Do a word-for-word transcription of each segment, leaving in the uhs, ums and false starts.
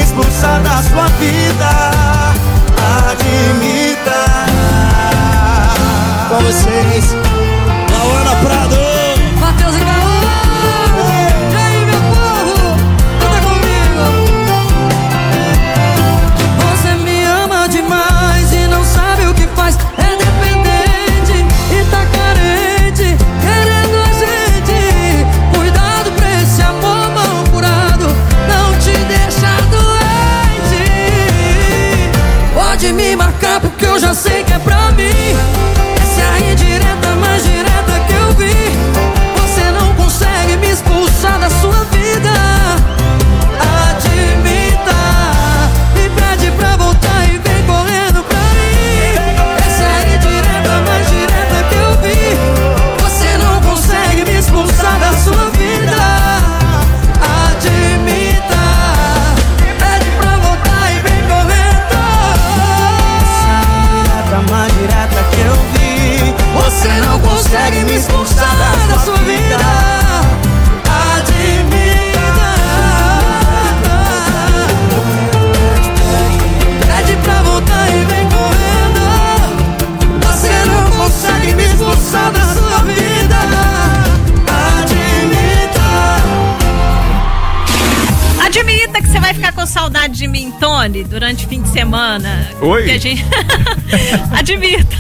expulsar da sua vida. Admita. Com vocês, Lauana Prado, Matheus e Gaú. E aí, meu povo, canta comigo. Você me ama demais e não sabe o que faz. É dependente e tá carente, querendo a gente. Cuidado pra esse amor mal curado não te deixa doente. Pode me marcar porque eu já sei que é pra mim. Essa é a indireta mais direta que eu vi. Você não consegue me expulsar da sua vida. Admita. Me pede pra voltar e vem correndo pra mim. Essa é a indireta mais direta que eu vi. Você não consegue me expulsar da sua vida. Admita. Me pede pra voltar e vem correndo. essa indireta mais direta que eu vi. Você não consegue me expulsar da sua vida. Admita. Pede pra voltar e vem correndo. Você não consegue me expulsar da sua vida. Admita. Admita que você vai ficar com saudade de mim, Tony, durante o fim de semana. Oi. Que a gente... Admita.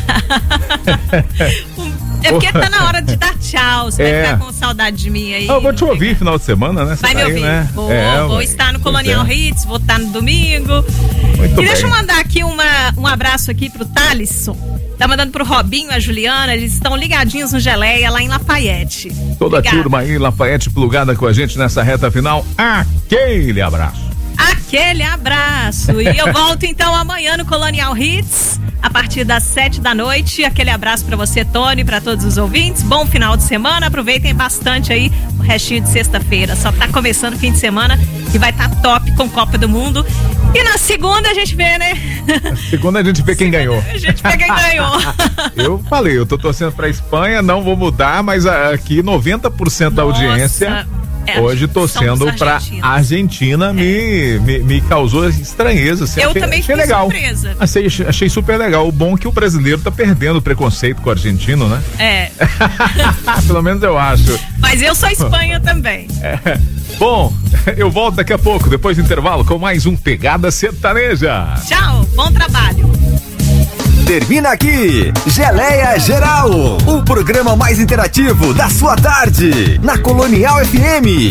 É porque tá na hora de dar tchau. Você É. vai ficar com saudade de mim aí. Ah, eu vou te ouvir final de semana, né? Você Vai tá me aí, ouvir. né? Vou, É, vou ué. estar no Pois Colonial é. Hits, vou estar no domingo. Muito E deixa eu bem. mandar aqui uma, um abraço aqui pro Thalisson. Tá mandando pro Robinho, a Juliana. Eles estão ligadinhos no Geleia lá em Lafayette. Toda a Obrigada. turma aí, Lafayette, plugada com a gente nessa reta final. Aquele abraço. Aquele abraço. E eu volto então amanhã no Colonial Hits, a partir das sete da noite. Aquele abraço pra você, Tony, pra todos os ouvintes. Bom final de semana. Aproveitem bastante aí o restinho de sexta-feira. Só tá começando o fim de semana e vai tá top com Copa do Mundo. E na segunda a gente vê, né? Segunda a gente vê quem ganhou. A gente vê quem ganhou. Eu falei, eu tô torcendo pra Espanha, não vou mudar, mas aqui noventa por cento da Nossa, audiência é, hoje torcendo somos pra argentinos. Argentina me, me, me causou estranheza. Assim, Eu achei, também achei fiquei legal. surpresa. Achei, achei super legal. O bom é que o brasileiro tá perdendo o preconceito com o argentino, né? É. Pelo menos eu acho. Mas eu sou Espanha também. É. Bom, eu volto daqui a pouco, depois do intervalo, com mais um Pegada Sertaneja. Tchau, bom trabalho. Termina aqui, Geleia Geral, o programa mais interativo da sua tarde, na Colonial F M.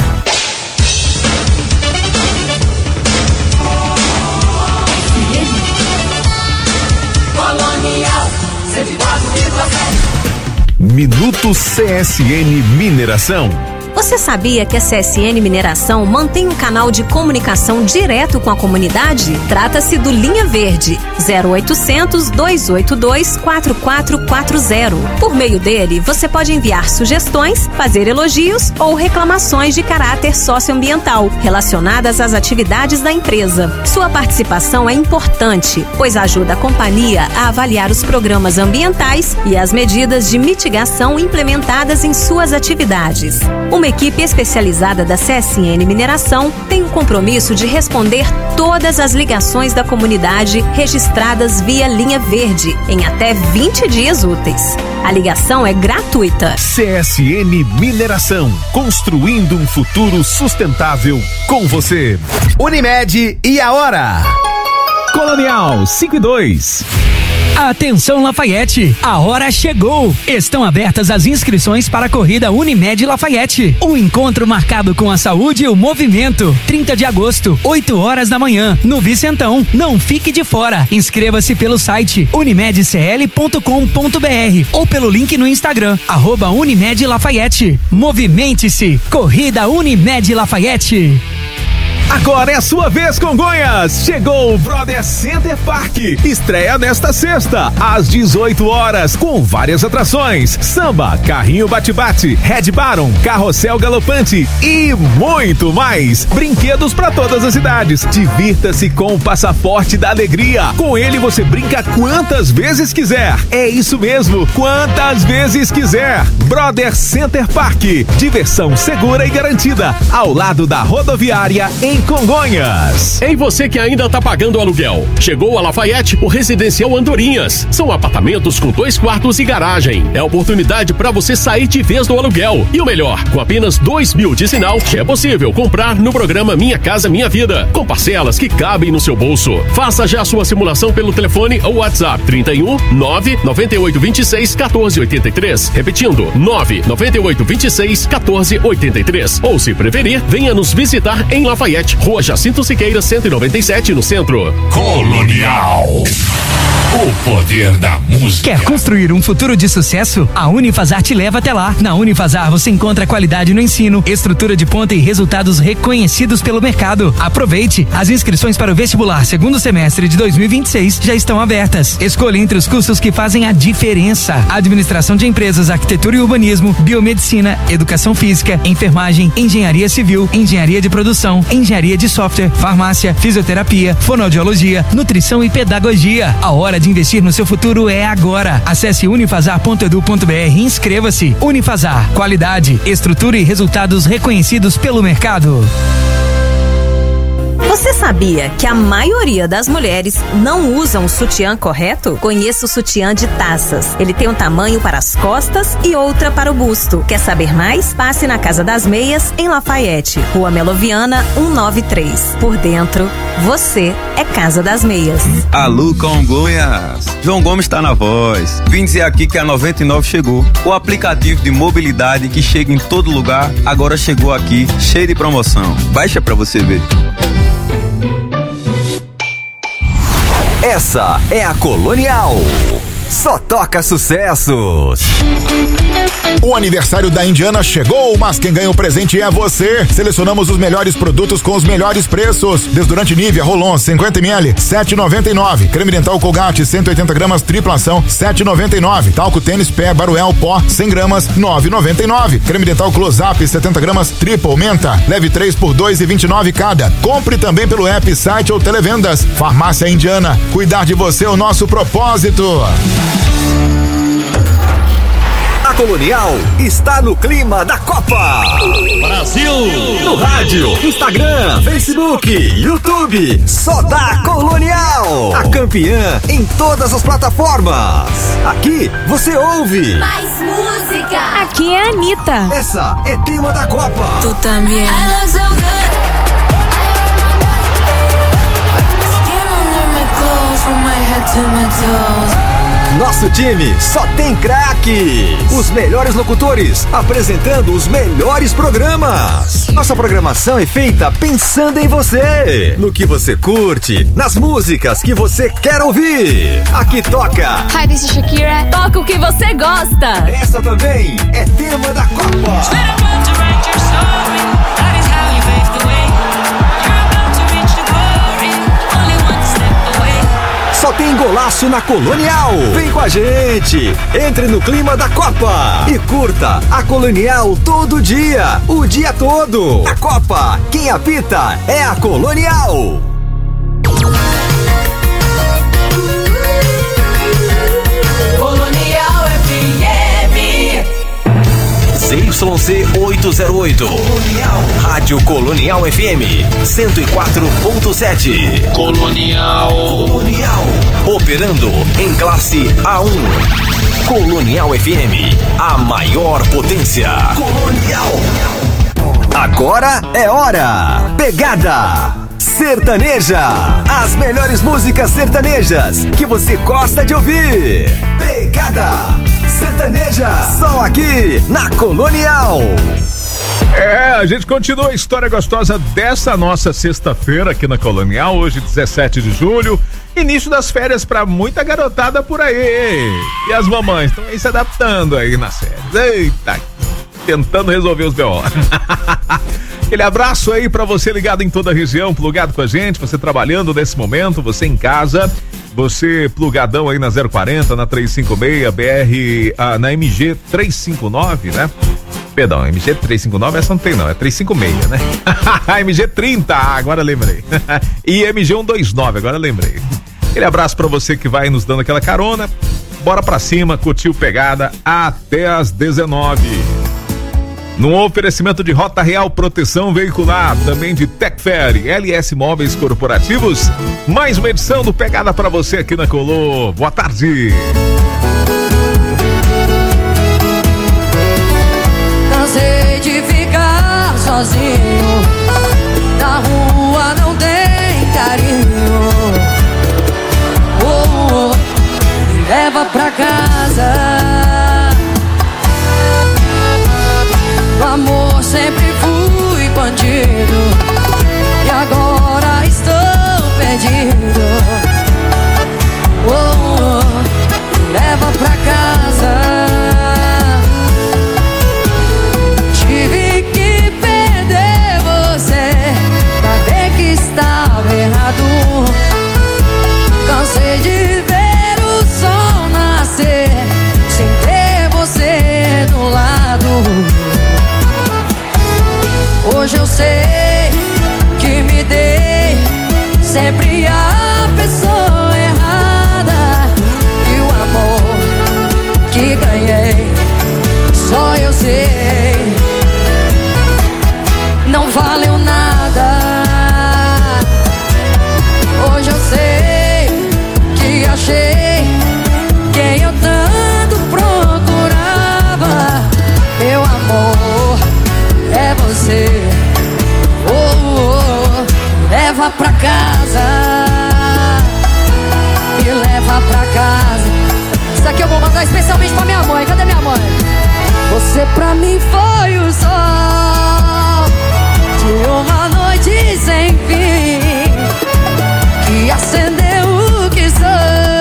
Colonial cento e quatro vírgula sete. Minuto C S N Mineração. Você sabia que a C S N Mineração mantém um canal de comunicação direto com a comunidade? Trata-se do Linha Verde, zero oitocentos, dois oito dois, quatro quatro quatro zero. Por meio dele, você pode enviar sugestões, fazer elogios ou reclamações de caráter socioambiental relacionadas às atividades da empresa. Sua participação é importante, pois ajuda a companhia a avaliar os programas ambientais e as medidas de mitigação implementadas em suas atividades. Uma equipe especializada da C S N Mineração tem o compromisso de responder todas as ligações da comunidade registradas via Linha Verde em até vinte dias úteis. A ligação é gratuita. C S N Mineração, construindo um futuro sustentável com você. Unimed e a hora. Colonial cinco e dois. Atenção Lafayette, a hora chegou! Estão abertas as inscrições para a corrida Unimed Lafayette. Um encontro marcado com a saúde e o movimento. trinta de agosto, oito horas da manhã, no Vicentão. Não fique de fora. Inscreva-se pelo site unimed c l ponto com ponto b r ou pelo link no Instagram, arroba Unimed Lafayette. Movimente-se! Corrida Unimed Lafayette. Agora é a sua vez, Congonhas! Chegou o Brother Center Park. Estreia nesta sexta, às dezoito horas, com várias atrações: samba, carrinho bate-bate, Red Baron, carrossel galopante e muito mais. Brinquedos para todas as idades. Divirta-se com o passaporte da alegria. Com ele você brinca quantas vezes quiser. É isso mesmo, quantas vezes quiser. Brother Center Park. Diversão segura e garantida, ao lado da rodoviária em em Congonhas. Ei, você que ainda tá pagando aluguel. Chegou a Lafayette, o Residencial Andorinhas. São apartamentos com dois quartos e garagem. É oportunidade para você sair de vez do aluguel. E o melhor, com apenas dois mil de sinal, é possível comprar no programa Minha Casa Minha Vida, com parcelas que cabem no seu bolso. Faça já sua simulação pelo telefone ou WhatsApp trinta e um, nove nove oito dois seis, um quatro oito três. Repetindo, nove nove oito dois seis, um quatro oito três. Ou se preferir, venha nos visitar em Lafayette, Rua Jacinto Siqueira, cento e noventa e sete, no centro. Colonial. O poder da música. Quer construir um futuro de sucesso? A Unifazar te leva até lá. Na Unifazar você encontra qualidade no ensino, estrutura de ponta e resultados reconhecidos pelo mercado. Aproveite! As inscrições para o vestibular segundo semestre de dois mil e vinte e seis já estão abertas. Escolha entre os cursos que fazem a diferença: administração de empresas, arquitetura e urbanismo, biomedicina, educação física, enfermagem, engenharia civil, engenharia de produção, engenharia de software, farmácia, fisioterapia, fonoaudiologia, nutrição e pedagogia. A hora de investir no seu futuro é agora. Acesse unifazar ponto edu ponto br e inscreva-se. Unifazar, qualidade, estrutura e resultados reconhecidos pelo mercado. Você sabia que a maioria das mulheres não usam o sutiã correto? Conheça o sutiã de taças. Ele tem um tamanho para as costas e outra para o busto. Quer saber mais? Passe na Casa das Meias, em Lafayette, Rua Meloviana, cento e noventa e três. Por dentro, você é Casa das Meias. Alô, Congonhas! João Gomes está na voz. Vim dizer aqui que a noventa e nove chegou. O aplicativo de mobilidade que chega em todo lugar, agora chegou aqui, cheio de promoção. Baixa pra você ver. Essa é a Colonial. Só toca sucessos. O aniversário da Indiana chegou, mas quem ganha o presente é você. Selecionamos os melhores produtos com os melhores preços. Desodorante Nivea Rolon cinquenta mililitros, sete reais e noventa e nove centavos. Creme dental Colgate cento e oitenta gramas tripla ação, sete reais e noventa e nove centavos. Talco Tênis Pé Baruel Pó cem gramas, nove reais e noventa e nove centavos. Creme dental Close Up setenta gramas tripla menta, leve três por dois reais e vinte e nove centavos cada. Compre também pelo app, site ou televendas. Farmácia Indiana, cuidar de você é o nosso propósito. A Colonial está no clima da Copa. Brasil! No rádio, Instagram, Facebook, YouTube. Só dá Colonial. A campeã em todas as plataformas. Aqui você ouve mais música. Aqui é a Anitta. Essa é tema da Copa. Tu também. Nosso time só tem craques. Os melhores locutores apresentando os melhores programas. Nossa programação é feita pensando em você, no que você curte, nas músicas que você quer ouvir. Aqui toca Hi, this is Shakira. Toca o que você gosta. Essa também é tema da Copa. Só tem golaço na Colonial. Vem com a gente. Entre no clima da Copa e curta a Colonial todo dia, o dia todo. A Copa, quem apita é a Colonial. Colonial F M. Z Y C oitocentos e oito. Colonial. Rádio Colonial F M cento e quatro ponto sete. Colonial. Colonial. Operando em classe A um. Colonial F M, a maior potência. Colonial. Agora é hora. Pegada sertaneja. As melhores músicas sertanejas que você gosta de ouvir. Pegada sertaneja. Só aqui na Colonial. É, a gente continua a história gostosa dessa nossa sexta-feira aqui na Colonial, hoje dezessete de julho, início das férias pra muita garotada por aí. E as mamães estão aí se adaptando aí nas férias. Eita, tentando resolver os B O. Aquele abraço aí pra você ligado em toda a região, plugado com a gente, você trabalhando nesse momento, você em casa, você plugadão aí na zero quarenta, na trezentos e cinquenta e seis, B R, ah, na M G trezentos e cinquenta e nove, né? Perdão, M G trezentos e cinquenta e nove essa não tem não, é trezentos e cinquenta e seis, né? M G trinta, agora lembrei. E M G cento e vinte e nove, agora lembrei. Aquele abraço pra você que vai nos dando aquela carona. Bora pra cima, curtiu Pegada até às dezenove. Num oferecimento de Rota Real Proteção Veicular, também de Tecfer e L S Móveis Corporativos, mais uma edição do Pegada pra você aqui na Colô. Boa tarde. Cansei de ficar sozinho, na rua não tem carinho. Oh, oh, me leva pra casa. No amor sempre fui bandido e agora estou perdido. Oh, oh, me leva pra casa. Tive que perder você pra ver que estava errado. Cansei de ver o sol nascer sem ter você do lado. Hoje eu sei que me dei sempre a pessoa errada, e o amor que ganhei só eu sei não valeu nada. Hoje eu sei que achei quem eu tanto procurava. Meu amor é você. Oh, oh, oh, leva pra casa, me leva pra casa. Isso aqui eu vou mandar especialmente pra minha mãe. Cadê minha mãe? Você pra mim foi o sol de uma noite sem fim, que acendeu o que sou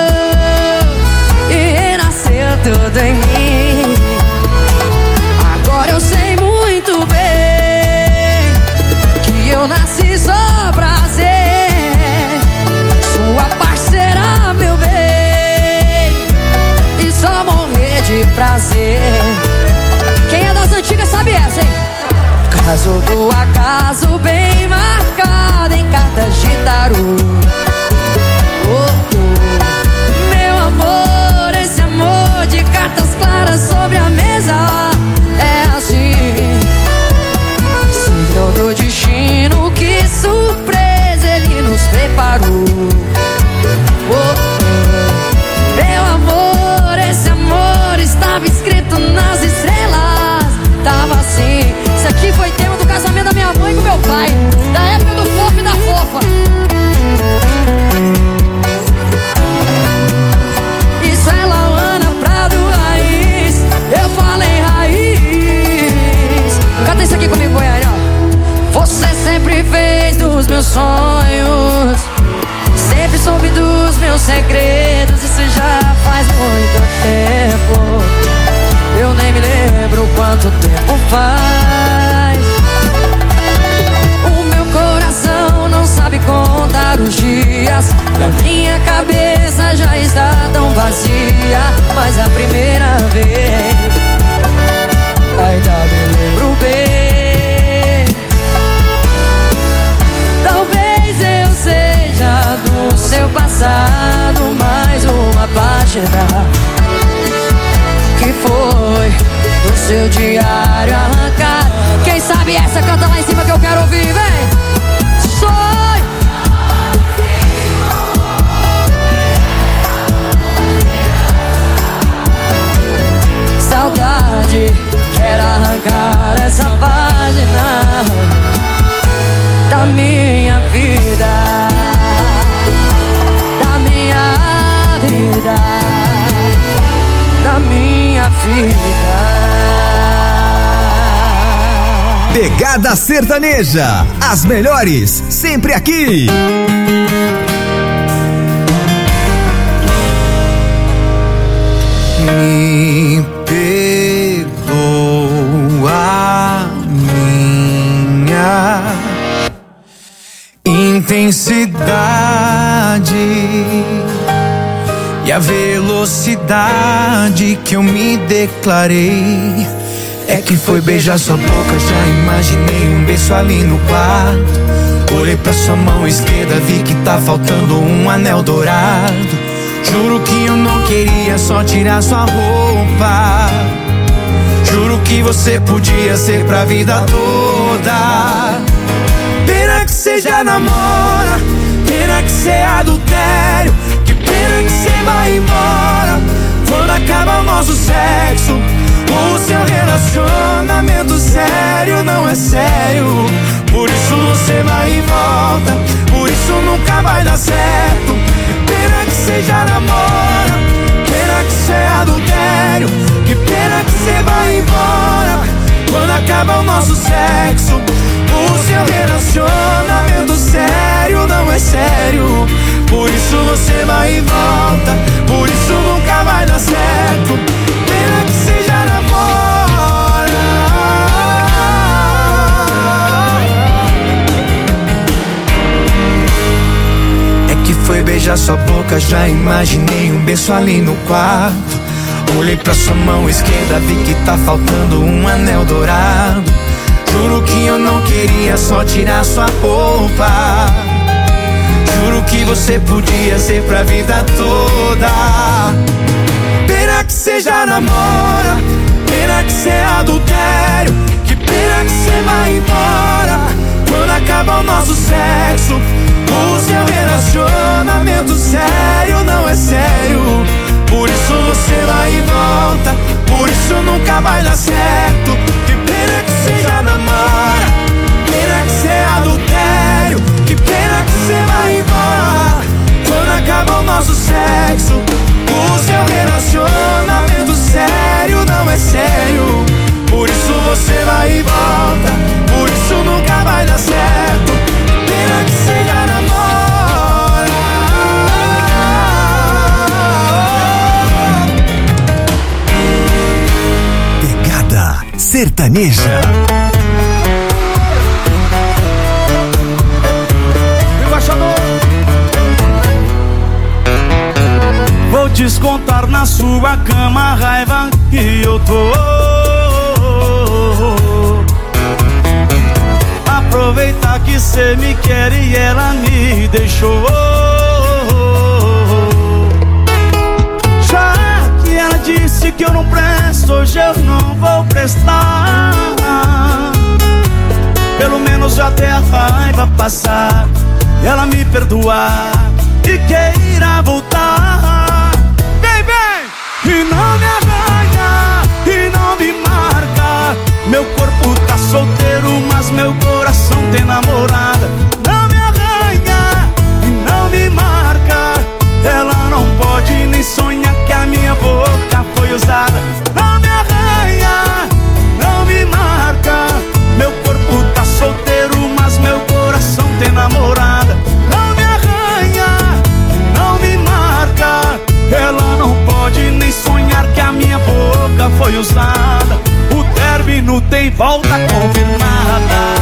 e renasceu tudo em mim. Agora eu sei muito bem que eu nasci só pra ser sua parceira, meu bem, e só morrer de prazer. Quem é das antigas sabe essa, hein? Caso do acaso bem marcado em cartas de tarô. Oh, oh. Meu amor, esse amor de cartas claras sobre a mesa é assim. Signo do destino, que surpresa ele nos preparou. Oh, oh. Meu amor, esse amor estava escrito nas estrelas. Tava assim. Isso aqui foi tema do casamento da minha mãe com meu pai, da época do fofo e da fofa. Isso é Lauana Prado Raiz. Eu falei raiz. Canta isso aqui comigo, Goiânia. Você sempre fez dos meus sonhos, sempre soube dos meus segredos. Isso já faz muito tempo, eu nem me lembro quanto tempo faz. O meu coração não sabe contar os dias, e a minha cabeça já está tão vazia. Mas a primeira vez ainda me lembro bem. Talvez eu seja do seu passado mais uma página que foi do seu diário arrancado. Quem sabe essa canta lá em cima que eu quero ouvir, vem! Sonho! Saudade, quero arrancar essa página da minha vida, da minha vida, da minha vida. Pegada Sertaneja, as melhores, sempre aqui. Me perdoa minha intensidade e a velocidade que eu me declarei. É que foi beijar sua boca, já imaginei um beijo ali no quarto. Olhei pra sua mão esquerda, vi que tá faltando um anel dourado. Juro que eu não queria só tirar sua roupa. Juro que você podia ser pra vida toda. Pena que cê já namora, pena que cê é adultério, que pena que cê vai embora quando acaba o nosso sexo. O seu relacionamento sério não é sério, por isso você vai e volta, por isso nunca vai dar certo. Pena que cê já namora, pena que cê é adultério, que pena que cê vai embora quando acaba o nosso sexo. O seu relacionamento sério não é sério, por isso você vai e volta, por isso nunca vai dar certo. Pena que cê já namora. É que foi beijar sua boca, já imaginei um beijo ali no quarto. Olhei pra sua mão esquerda, vi que tá faltando um anel dourado. Juro que eu não queria só tirar sua roupa. Juro que você podia ser pra vida toda. Pena que cê já namora, pena que cê é adultério, que pena que cê vai embora quando acaba o nosso sexo. O seu relacionamento sério não é sério, por isso você vai e volta, por isso nunca vai dar certo. Que pena que cê já namora, pena que cê é adultério, que pena que cê vai embora quando acaba o nosso sexo. O seu relacionamento sério não é sério, por isso você vai e volta, por isso nunca vai dar certo. Pena que cê já namora. Pegada sertaneja. Vou descontar na sua cama a raiva que eu tô. Aproveitar que cê me quer e ela me deixou. Já que ela disse que eu não presto, hoje eu não vou prestar. Pelo menos até a raiva passar, ela me perdoar e queira voltar. Vem, vem! E não me arranha, e não me marca. Meu corpo tá solteiro, mas meu coração tem namorada. Não me arranha, e não me marca. Ela não pode nem sonhar que a minha boca foi usada. Não me arranha, não me marca. Meu corpo tá solteiro, mas meu coração tem namorada. Não me arranha, não me marca. Ela não pode nem sonhar que a minha boca foi usada. O término tem volta confirmada.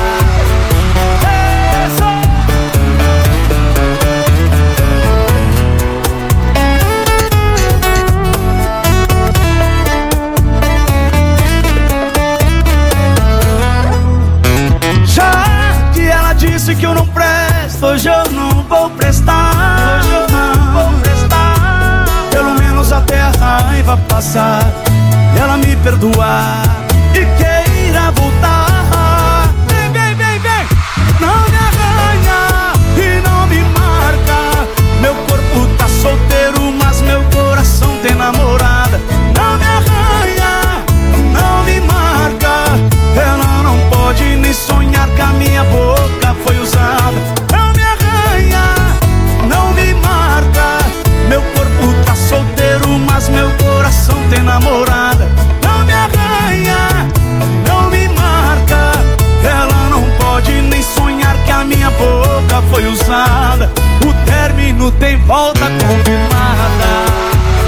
Já que ela disse que eu não presto, hoje eu não vou prestar. Hoje eu não vou prestar. Pelo menos até a raiva passar, ela me perdoar e queira voltar. Vem, vem, vem, vem! Não me arranha e não me marca. Meu corpo tá solteiro, mas meu coração tem namorada. Não me arranha, não me marca. Ela não pode nem sonhar que a minha boca foi usada. Não me arranha, não me marca. Meu corpo tá solteiro, mas meu coração tem namorada. Não me arranha, não me marca. Ela não pode nem sonhar que a minha boca foi usada. O término tem volta confirmada.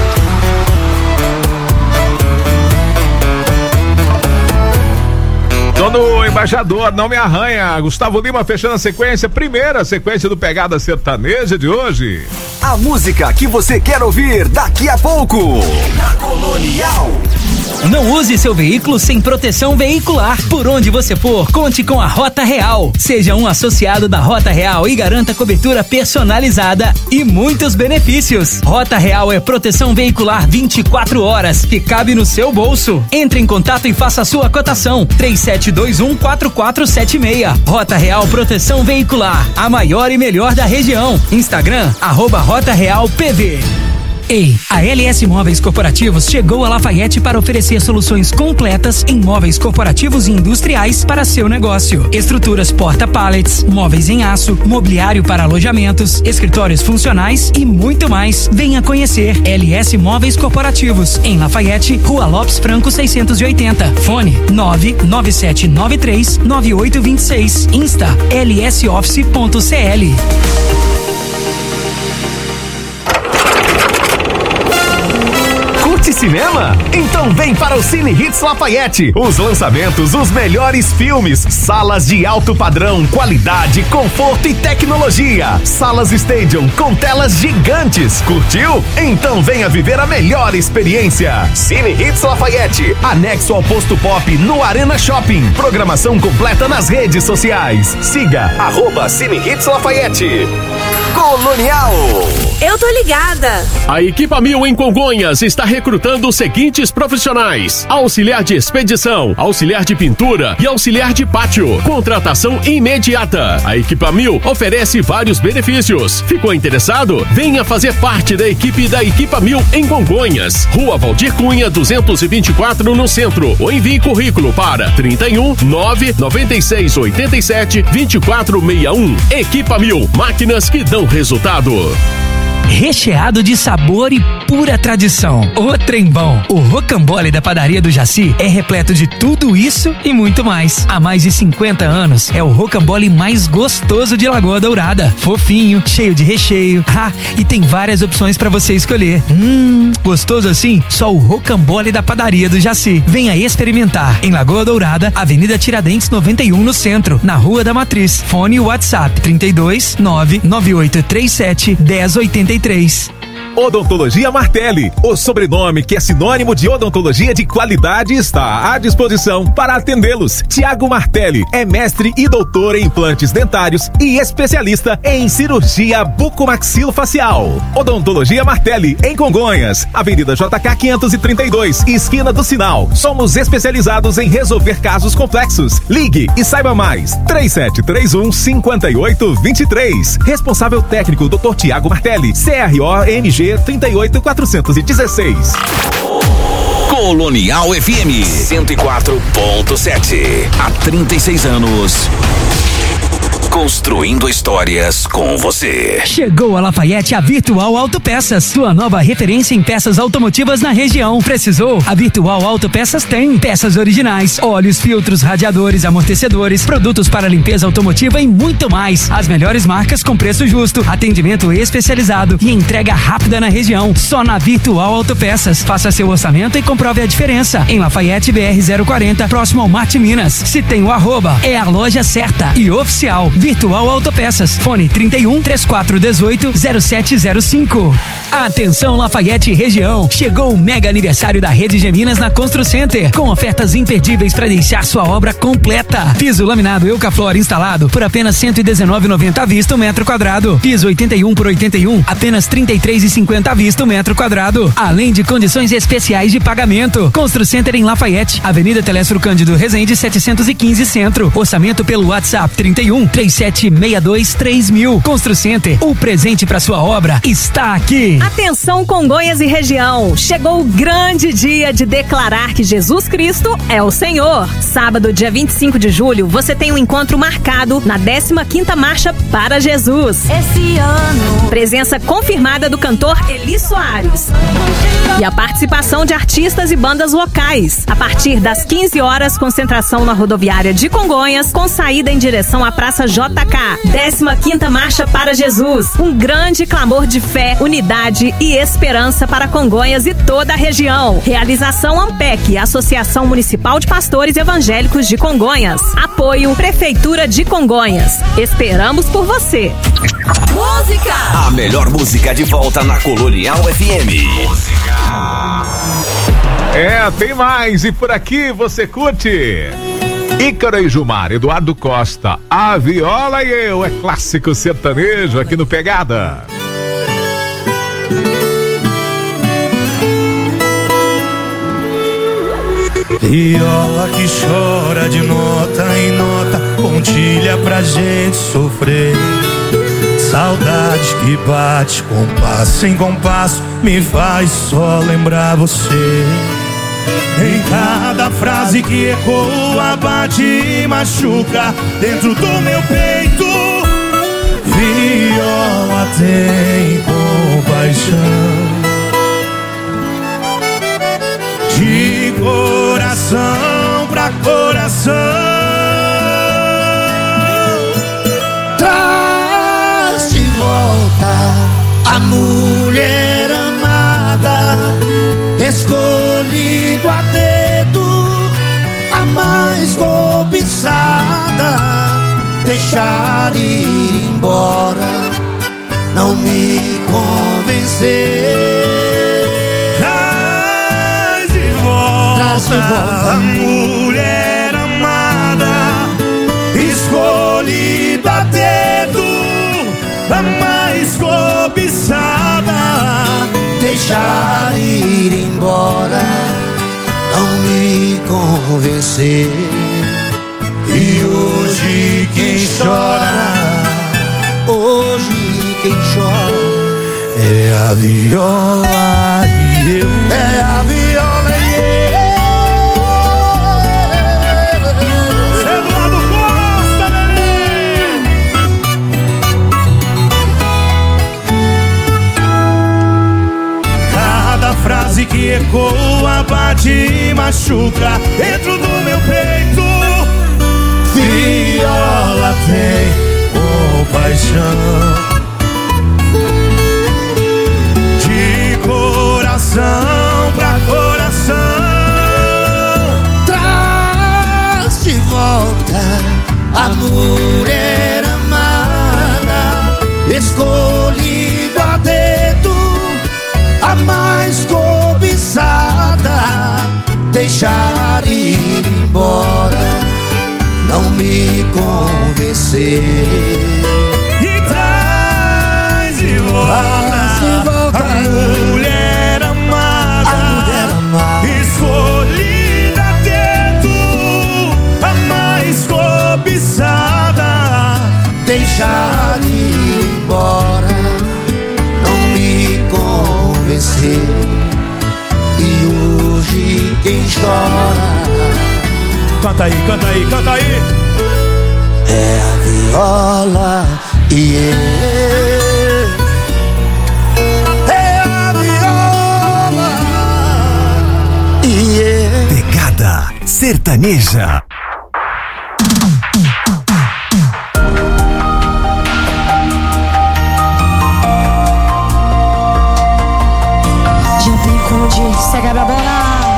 Dono embaixador, não me arranha. Gustavo Lima fechando a sequência, primeira sequência do Pegada Sertaneja de hoje. A música que você quer ouvir daqui a pouco. Na Colonial. Não use seu veículo sem proteção veicular. Por onde você for, conte com a Rota Real. Seja um associado da Rota Real e garanta cobertura personalizada e muitos benefícios. Rota Real é proteção veicular vinte e quatro horas que cabe no seu bolso. Entre em contato e faça a sua cotação. três sete dois um, quatro quatro sete seis. Rota Real Proteção Veicular, a maior e melhor da região. Instagram, arroba Rota Real P V. Ei, a L S Móveis Corporativos chegou a Lafayette para oferecer soluções completas em móveis corporativos e industriais para seu negócio. Estruturas porta-pallets, móveis em aço, mobiliário para alojamentos, escritórios funcionais e muito mais. Venha conhecer L S Móveis Corporativos em Lafayette, Rua Lopes Franco seiscentos e oitenta. Fone nove nove sete nove três nove oito dois seis. Insta L S Office ponto C L. Curte cinema? Então vem para o Cine Hits Lafayette. Os lançamentos, os melhores filmes, salas de alto padrão, qualidade, conforto e tecnologia. Salas Stadium com telas gigantes. Curtiu? Então venha viver a melhor experiência. Cine Hits Lafayette, anexo ao Posto Pop no Arena Shopping. Programação completa nas redes sociais. Siga arroba Cine Hits Lafayette. Colonial. Eu tô ligada. A Equipa Mil em Congonhas está recrutando os seguintes profissionais: auxiliar de expedição, auxiliar de pintura e auxiliar de pátio. Contratação imediata. A Equipa Mil oferece vários benefícios. Ficou interessado? Venha fazer parte da equipe da Equipa Mil em Congonhas. Rua Valdir Cunha, duzentos e vinte e quatro, no centro. Ou envie currículo para trinta e um, nove, noventa e seis, oitenta e sete, vinte e quatro sessenta e um. Equipa Mil, máquinas que dão resultado. Recheado de sabor e pura tradição. O trem bom. O rocambole da padaria do Jaci é repleto de tudo isso e muito mais. Há mais de cinquenta anos, é o rocambole mais gostoso de Lagoa Dourada. Fofinho, cheio de recheio. Ah, e tem várias opções pra você escolher. Hum, gostoso assim? Só o rocambole da padaria do Jaci. Venha experimentar. Em Lagoa Dourada, Avenida Tiradentes noventa e um, no centro, na Rua da Matriz. Fone e WhatsApp trinta e dois, nove nove oito três sete, dez oitenta e três. Odontologia Martelli, o sobrenome que é sinônimo de odontologia de qualidade, está à disposição para atendê-los. Tiago Martelli é mestre e doutor em implantes dentários e especialista em cirurgia bucomaxilofacial. Odontologia Martelli, em Congonhas, Avenida J K quinhentos e trinta e dois, esquina do Sinal. Somos especializados em resolver casos complexos. Ligue e saiba mais. três sete três um, cinco oito dois três. Responsável técnico doutor Tiago Martelli, C R O M G trinta e oito quatrocentos e dezesseis. Colonial F M cento e quatro ponto sete. Há trinta e seis anos. Construindo histórias com você. Chegou a Lafayette a Virtual Autopeças, sua nova referência em peças automotivas na região. Precisou? A Virtual Autopeças tem peças originais, óleos, filtros, radiadores, amortecedores, produtos para limpeza automotiva e muito mais. As melhores marcas com preço justo, atendimento especializado e entrega rápida na região. Só na Virtual Autopeças. Faça seu orçamento e comprove a diferença. Em Lafayette B R zero quarenta, próximo ao Marte Minas. Se tem o arroba, é a loja certa e oficial. Virtual Autopeças. Fone trinta e um, trinta e quatro, dezoito, zero sete zero cinco. Atenção Lafayette região. Chegou o mega aniversário da Rede Geminas na Constru Center, com ofertas imperdíveis para deixar sua obra completa. Piso laminado Eucaflor instalado por apenas cento e dezenove reais e noventa centavos à vista o metro quadrado. Piso oitenta e um por oitenta e um, apenas trinta e três reais e cinquenta centavos à vista o metro quadrado. Além de condições especiais de pagamento. Constru Center em Lafayette, Avenida Telestro Cândido Rezende setecentos e quinze, Centro. Orçamento pelo WhatsApp trinta e um, trinta e sete, sessenta e dois, três mil. Constru Center, o presente para sua obra está aqui. Atenção Congonhas e região, chegou o grande dia de declarar que Jesus Cristo é o Senhor. Sábado, dia vinte e cinco de julho, você tem um encontro marcado na décima quinta Marcha para Jesus. Esse ano, presença confirmada do cantor Eli Soares e a participação de artistas e bandas locais. A partir das quinze horas, concentração na rodoviária de Congonhas, com saída em direção à Praça J K. décima quinta Marcha para Jesus. Um grande clamor de fé, unidade e esperança para Congonhas e toda a região. Realização AMPEC, Associação Municipal de Pastores Evangélicos de Congonhas. Apoio Prefeitura de Congonhas. Esperamos por você. Música! A melhor música de volta na Colonial F M. Música. É, tem mais. E por aqui você curte Ícaro e Gilmar, Eduardo Costa, A Viola e Eu. É clássico sertanejo aqui no Pegada. Viola que chora de nota em nota, pontilha pra gente sofrer. Saudade que bate compasso em compasso, me faz só lembrar você. Em cada frase que ecoa, bate e machuca dentro do meu peito. Viola tem compaixão, de coração pra coração. Traz de volta a mulher amada, escolhido a dedo, a mais cobiçada. Deixar ir embora não me convencer. Traz de volta a mulher amada, escolhida a dedo, a mais cobiçada. Deixar ir embora não me convencer. E hoje quem chora, hoje quem chora é a viola e eu. É a viola e eu. Eduardo Costa, neném. Cada frase que ecoa, bate e machuca dentro do meu peito. Viola tem compaixão, de coração pra coração. Traz de volta a mulher amada, escolhida a dedo, a mais cobiçada. Deixar ir embora não me convencer. E traz de volta, volta a mulher amada, a mulher amada, escolhida a dedo, a mais cobiçada. Deixar ir embora não me convencer. E hoje quem chora, canta aí, canta aí, canta aí, é a viola e eu. É a viola e eu. Pegada sertaneja. Juventude, cega da bola.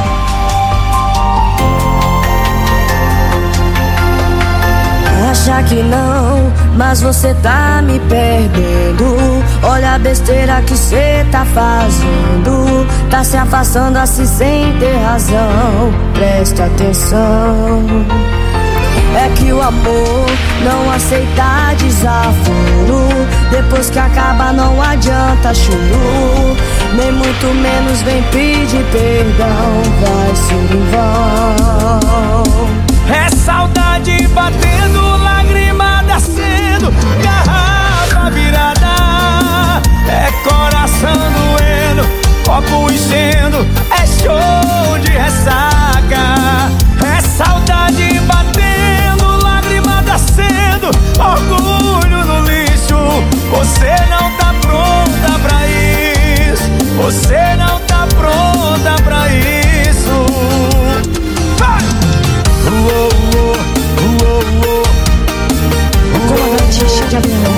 Acha que não, mas você tá me perdendo. Olha a besteira que cê tá fazendo. Tá se afastando assim sem ter razão. Presta atenção. É que o amor não aceita desaforo. Depois que acaba não adianta choro, nem muito menos vem pedir perdão. Vai ser em vão. É saudade batendo, lágrima descendo, garrafa virada. É coração doendo, copo enchendo, é show de ressaca. É saudade batendo, lágrima descendo, orgulho no lixo. Você não tá pronta pra isso, você não tá pronta pra isso. Vai! Uou, uou, uou, uou. Comandante cheio de avião.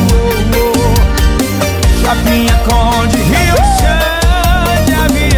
Chapinha Conde, Rio Chão de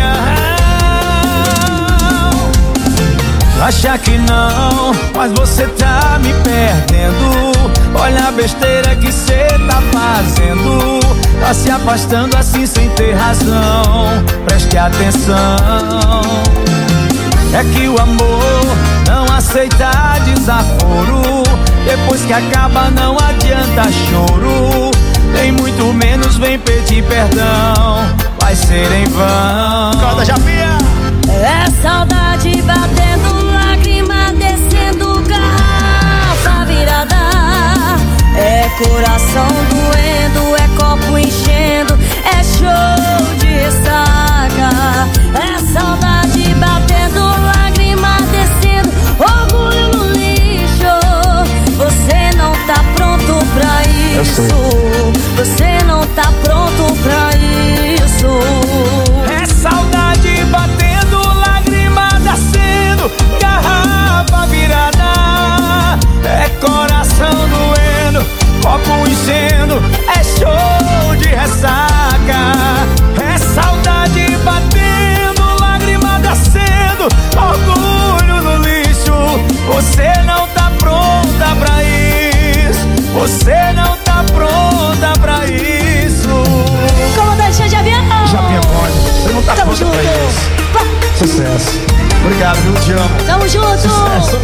avião. Acha que não, mas você tá me perdendo. Olha a besteira que cê tá fazendo. Tá se afastando assim sem ter razão. Preste atenção. É que o amor não aceita desaforo. Depois que acaba não adianta choro. Nem muito menos vem pedir perdão. Vai ser em vão. Acorda, Japinha! É saudade batendo, lágrima descendo, garrafa virada. É coração doendo, é copo enchendo, é show de ressaca. É saudade batendo, lágrima descendo, orgulho no lixo. Você não tá pronto pra isso. Você não tá pronto pra isso. É saudade batendo, lágrima descendo, garrafa virada. É coração doendo, copo enchendo, é show de ressaca. É saudade batendo, lágrima descendo, orgulho no lixo. Você não tá pronta pra isso. Você não tá pronta pra isso. Comandante de avião. Japinha pode. Você não tá Tamo pronta pra junto. isso. Sucesso. Obrigado, viu? Te amo. Tamo junto. Sucesso.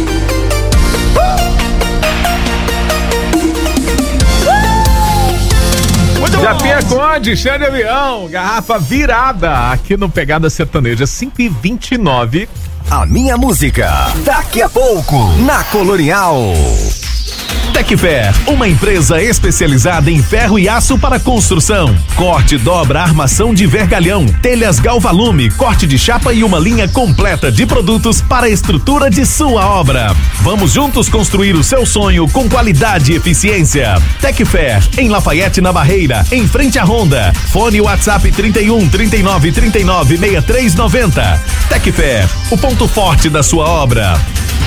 Japinha Conde, chão de avião, garrafa virada aqui no Pegada Sertaneja cinco e vinte e nove. A minha música, daqui a pouco, na Colonial. Tecfer, uma empresa especializada em ferro e aço para construção. Corte, dobra, armação de vergalhão, telhas Galvalume, corte de chapa e uma linha completa de produtos para a estrutura de sua obra. Vamos juntos construir o seu sonho com qualidade e eficiência. Tecfer, em Lafayette, na Barreira, em frente à Honda. Fone WhatsApp trinta e um, trinta e nove, trinta e nove, sessenta e três noventa. Tecfer, o ponto forte da sua obra.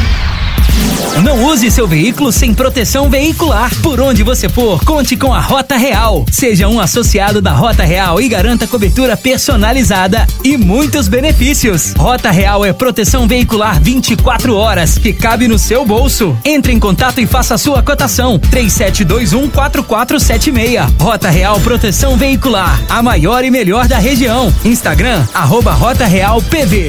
Não use seu veículo sem proteção veicular. Por onde você for, conte com a Rota Real. Seja um associado da Rota Real e garanta cobertura personalizada e muitos benefícios. Rota Real é proteção veicular vinte e quatro horas que cabe no seu bolso. Entre em contato e faça a sua cotação. três sete dois um, quatro quatro sete seis. Rota Real Proteção Veicular, a maior e melhor da região. Instagram, arroba Rota Real P V.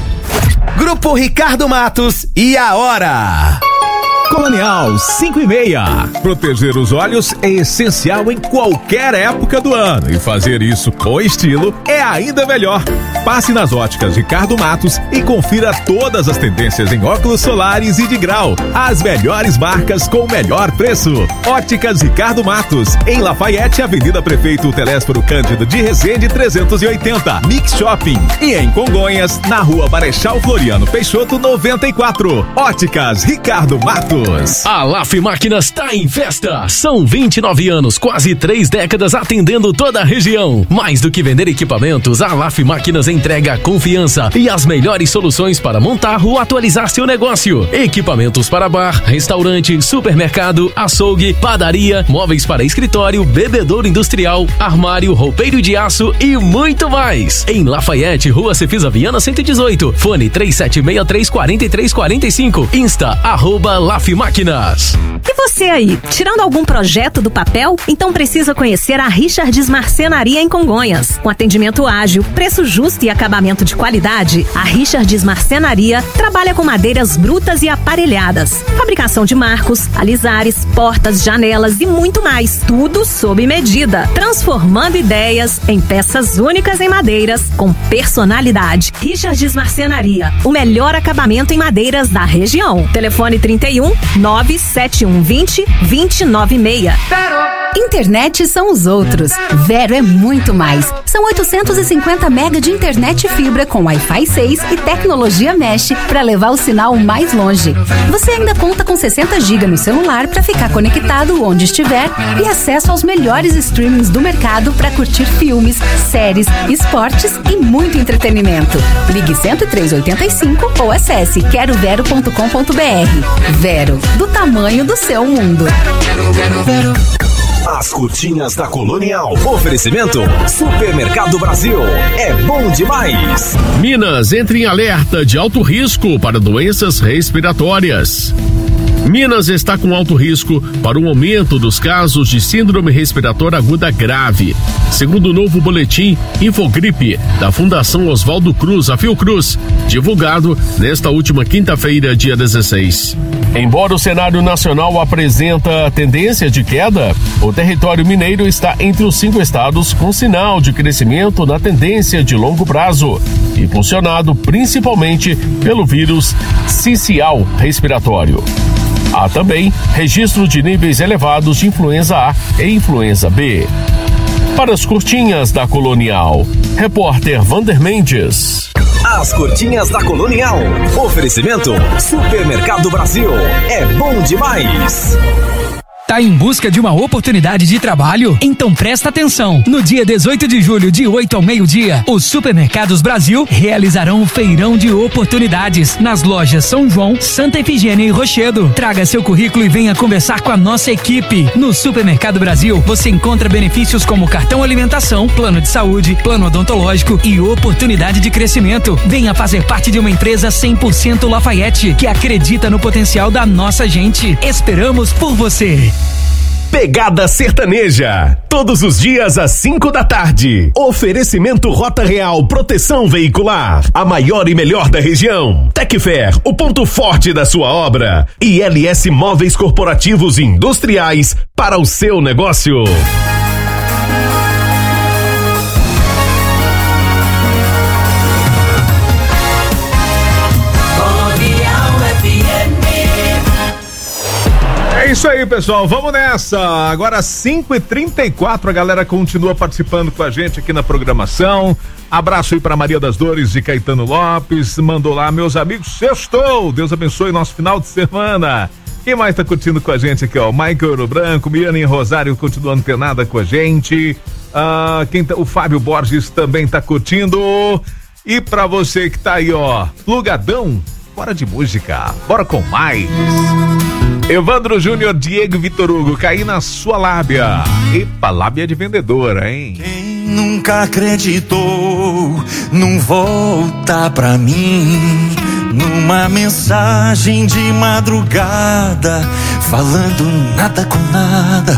Grupo Ricardo Matos e a hora. Colonial cinco e meia. Proteger os olhos é essencial em qualquer época do ano e fazer isso com estilo é ainda melhor. Passe nas óticas Ricardo Matos e confira todas as tendências em óculos solares e de grau. As melhores marcas com o melhor preço. Óticas Ricardo Matos, em Lafayette, Avenida Prefeito Telésforo Cândido de Resende trezentos e oitenta, Mix Shopping. E em Congonhas, na Rua Marechal Floriano Peixoto noventa e quatro. Óticas Ricardo Matos. A Laf Máquinas tá em festa. São vinte e nove anos, quase três décadas atendendo toda a região. Mais do que vender equipamentos, a Laf Máquinas entrega confiança e as melhores soluções para montar ou atualizar seu negócio. Equipamentos para bar, restaurante, supermercado, açougue, padaria, móveis para escritório, bebedouro industrial, armário, roupeiro de aço e muito mais. Em Lafayette, Rua Cefisa Viana cento e dezoito. Fone três sete seis três, quatro três quatro cinco. Insta, arroba Laf Máquinas. E você aí, tirando algum projeto do papel? Então precisa conhecer a Richards Marcenaria em Congonhas. Com atendimento ágil, preço justo e acabamento de qualidade, a Richards Marcenaria trabalha com madeiras brutas e aparelhadas, fabricação de marcos, alisares, portas, janelas e muito mais. Tudo sob medida, transformando ideias em peças únicas em madeiras com personalidade. Richards Marcenaria, o melhor acabamento em madeiras da região. Telefone trinta e um, nove sete um vinte, vinte nove seis. Internet são os outros. Vero é muito mais. São oitocentos e cinquenta mega de internet fibra com Wi-Fi seis e tecnologia Mesh para levar o sinal mais longe. Você ainda conta com sessenta gigas no celular para ficar conectado onde estiver e acesso aos melhores streamings do mercado para curtir filmes, séries, esportes e muito entretenimento. Ligue cento e três oitenta e cinco ou acesse quero vero ponto com ponto br. Vero, do tamanho do seu mundo. As curtinhas da Colonial. Oferecimento Supermercado Brasil. É bom demais. Minas entra em alerta de alto risco para doenças respiratórias. Minas está com alto risco para o aumento dos casos de síndrome respiratória aguda grave. Segundo o novo boletim Infogripe da Fundação Oswaldo Cruz, a Fiocruz, divulgado nesta última quinta-feira, dia dezesseis. Embora o cenário nacional apresenta tendência de queda, o território mineiro está entre os cinco estados com sinal de crescimento na tendência de longo prazo, impulsionado principalmente pelo vírus sincial respiratório. Há também registro de níveis elevados de influenza A e influenza B. Para as curtinhas da Colonial, repórter Vander Mendes. As curtinhas da Colonial. Oferecimento Supermercado Brasil. É bom demais. Tá em busca de uma oportunidade de trabalho? Então presta atenção. No dia dezoito de julho, de oito ao meio-dia, os Supermercados Brasil realizarão um feirão de oportunidades nas lojas São João, Santa Efigênia e Rochedo. Traga seu currículo e venha conversar com a nossa equipe. No Supermercado Brasil, você encontra benefícios como cartão alimentação, plano de saúde, plano odontológico e oportunidade de crescimento. Venha fazer parte de uma empresa cem por cento Lafayette, que acredita no potencial da nossa gente. Esperamos por você. Pegada Sertaneja, todos os dias às cinco da tarde. Oferecimento Rota Real Proteção Veicular, a maior e melhor da região. Tecfer, o ponto forte da sua obra. E L S Móveis Corporativos e Industriais para o seu negócio. É isso aí, pessoal, vamos nessa. Agora cinco e trinta e quatro, a galera continua participando com a gente aqui na programação. Abraço aí para Maria das Dores de Caetano Lopes, mandou lá: meus amigos, sextou, Deus abençoe nosso final de semana. Quem mais tá curtindo com a gente aqui, ó? Michael Ouro Branco, Miana em Rosário continua antenada com a gente. Ah, quem tá, o Fábio Borges também tá curtindo. E pra você que tá aí, ó, plugadão, bora de música, bora com mais. Evandro Júnior, Diego e Vitor Hugo, caí na sua lábia. Epa, lábia de vendedora, hein? Quem nunca acreditou num volta pra mim, numa mensagem de madrugada, falando nada com nada.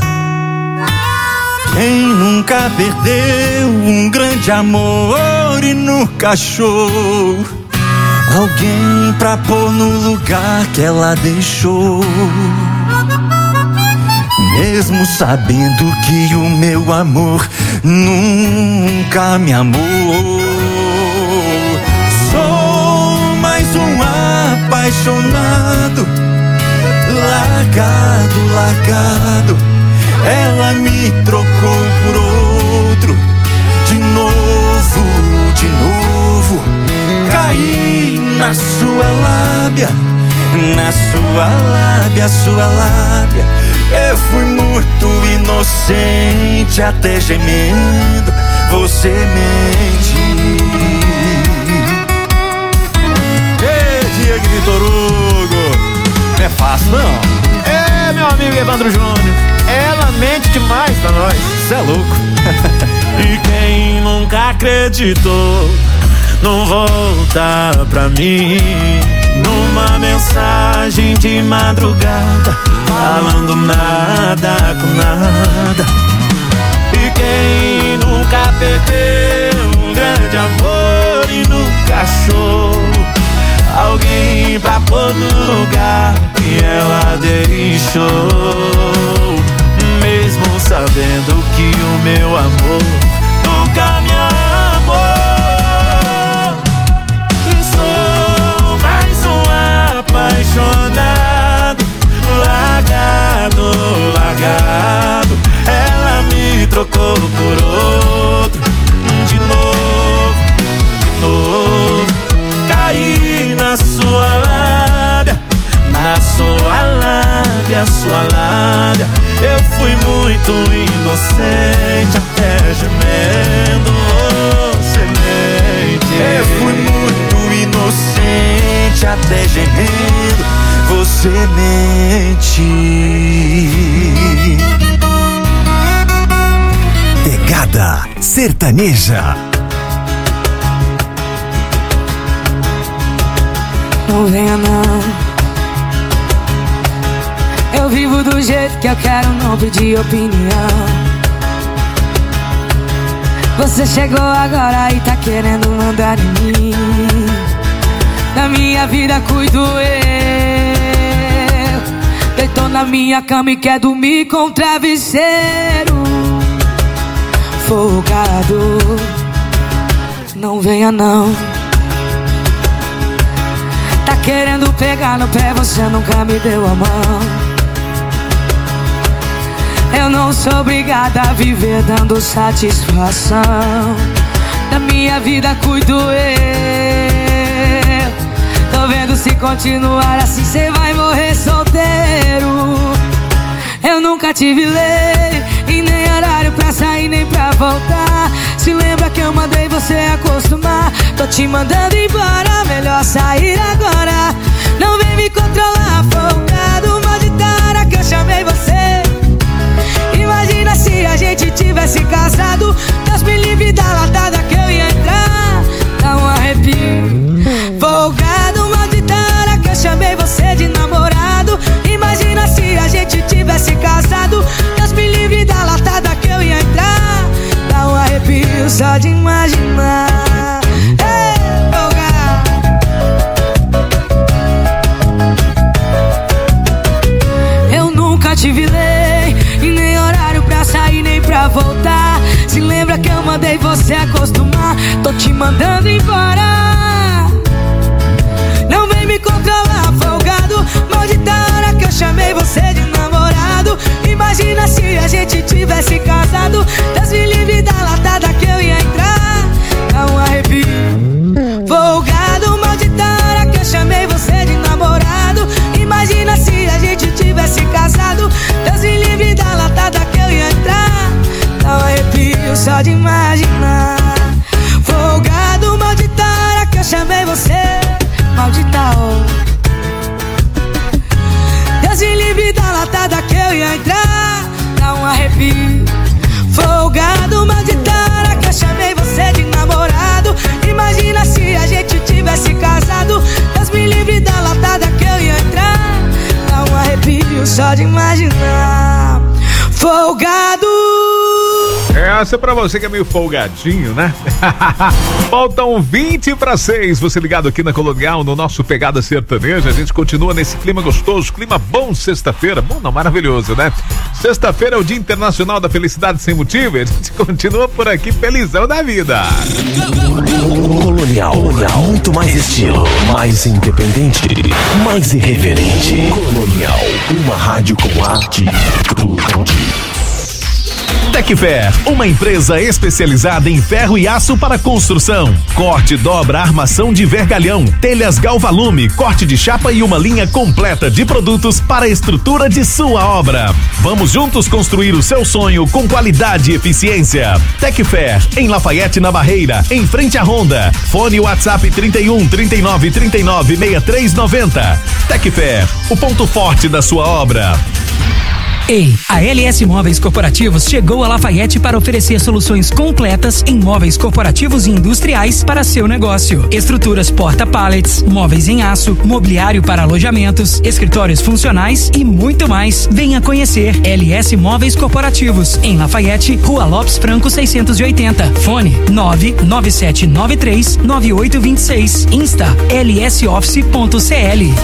Quem nunca perdeu um grande amor e nunca achou alguém pra pôr no lugar que ela deixou, mesmo sabendo que o meu amor nunca me amou. Sou mais um apaixonado, largado, largado. Ela me trocou por outro, de novo, de novo. Caí na sua lábia, na sua lábia, sua lábia. Eu fui muito inocente, até gemendo você mente. Ei, Diego Vitor Hugo, não é fácil não. É, meu amigo Evandro Júnior, ela mente demais pra nós, cê é louco. E quem nunca acreditou não volta pra mim, numa mensagem de madrugada, falando nada com nada. E quem nunca perdeu um grande amor e nunca achou alguém pra pôr no lugar que ela deixou, mesmo sabendo que o meu amor nunca me amou. Apaixonado, largado, largado. Ela me trocou por outro, de novo, de novo. Caí na sua lábia, na sua lábia, sua lábia. Eu fui muito inocente, até gemendo você mente. Eu fui muito inocente, até gemendo você mente. Pegada Sertaneja. Não venha não, Eu vivo do jeito que eu quero, não pedir opinião. Você chegou agora e tá querendo mandar em mim. Da minha vida cuido eu. Deitou na minha cama e quer dormir com travesseiro. Folgado, não venha não. Tá querendo pegar no pé, você nunca me deu a mão. Eu não sou obrigada a viver dando satisfação. Da minha vida cuido eu. Tô vendo se continuar assim cê vai morrer solteiro. Eu nunca tive lei e nem horário pra sair nem pra voltar. Se lembra que eu mandei você acostumar. Tô te mandando embora, melhor sair agora. Não vem me controlar, folgado, malditada que eu chamei você. Imagina se a gente tivesse casado. Deus me livre da latada que eu ia entrar. Dá um arrepio. Folgado, malditada que eu chamei você de namorado. Imagina se a gente tivesse casado. Deus me livre da latada que eu ia entrar. Dá um arrepio só de imaginar. Ei, folgado. Eu nunca tive lei e nem horário pra sair nem pra voltar. Se lembra que eu mandei você acostumar. Tô te mandando embora. Não vem me controlar, folgado, maldita hora que eu chamei você de namorado. Imagina se a gente tivesse casado. Deus me livre da latada que eu ia entrar. Dá um arrepio. Folgado, maldita hora que eu chamei você de namorado. Imagina se a gente tivesse casado. Deus me livre da latada que eu ia entrar. Dá um arrepio só de imaginar. Folgado, maldita hora que eu chamei você. Maldita hora. Deus me livre da latada que eu ia entrar. Dá um arrepio. Folgado, maldita hora que eu chamei você de namorado. Imagina se a gente tivesse casado. Deus me livre da latada que eu ia entrar. Dá um arrepio só de imaginar. Folgado. Essa é pra você que é meio folgadinho, né? Faltam vinte para seis. Você ligado aqui na Colonial, no nosso Pegada Sertaneja. A gente continua nesse clima gostoso, clima bom sexta-feira. Bom, não, maravilhoso, né? Sexta-feira é o Dia Internacional da Felicidade Sem Motivo. E a gente continua por aqui felizão da vida. Colonial, Colonial, muito mais estilo, mais independente, mais irreverente. Colonial, uma rádio com arte e tudo. Tecfer, uma empresa especializada em ferro e aço para construção. Corte, dobra, armação de vergalhão, telhas Galvalume, corte de chapa e uma linha completa de produtos para a estrutura de sua obra. Vamos juntos construir o seu sonho com qualidade e eficiência. Tecfer, em Lafayette, na Barreira, em frente à Honda. Fone WhatsApp trinta e um, trinta e nove, trinta e nove, sessenta e três noventa. Tecfer, o ponto forte da sua obra. Ei, a L S Móveis Corporativos chegou a Lafayette para oferecer soluções completas em móveis corporativos e industriais para seu negócio. Estruturas porta-pallets, móveis em aço, mobiliário para alojamentos, escritórios funcionais e muito mais. Venha conhecer L S Móveis Corporativos em Lafayette, Rua Lopes Franco seiscentos e oitenta. Fone nove nove sete nove três nove oito dois seis. Insta l s office ponto c l.